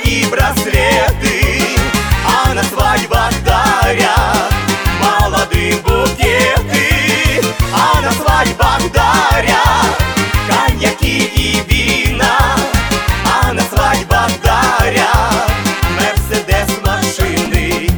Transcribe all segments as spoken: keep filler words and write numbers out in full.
и браслеты, а на свадьбах дарят молодым букеты, а на свадьбах дарят коньяки и вина, а на свадьбах дарят Мерседес машины.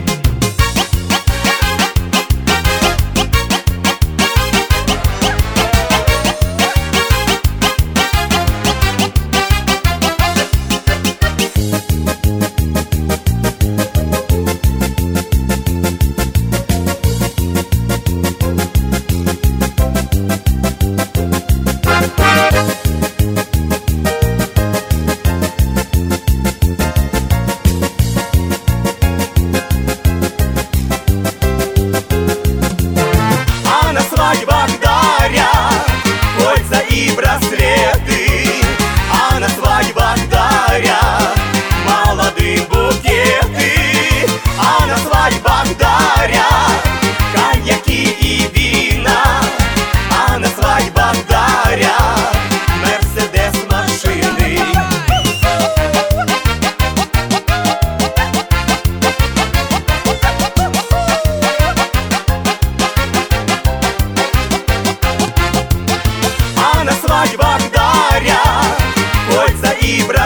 На свадьбах дарят кольца и браслеты, а на свадьбах дарят молодым букеты, а на свадьбах дарят коньяки и вина, а на свадьбах дарят Мерседес машины. На свадьбах дарят кольца и браслеты,